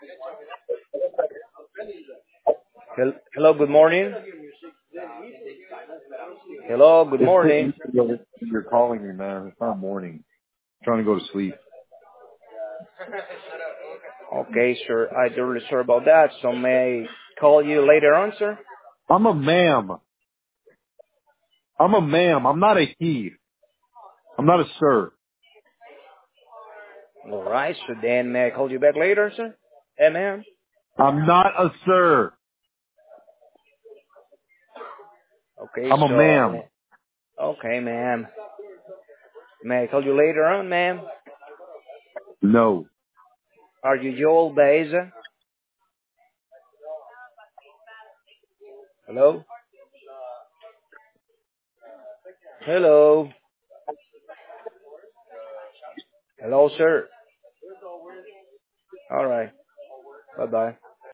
Hello, good morning. Hello, good It's morning. you're calling me, man. It's not morning. I'm trying to go to sleep. Okay, sir. I'm really sorry about that. So may I call you later on, sir? I'm a ma'am. I'm a ma'am. I'm not a he. I'm not a sir. All right. So then may I call you back later, sir? Hey, ma'am. I'm not a sir. Okay, I'm a ma'am. so okay, ma'am. May I call you later on, ma'am? No. Are you Joel Baeza? Hello? Hello? Hello, sir. All right. Bye-bye.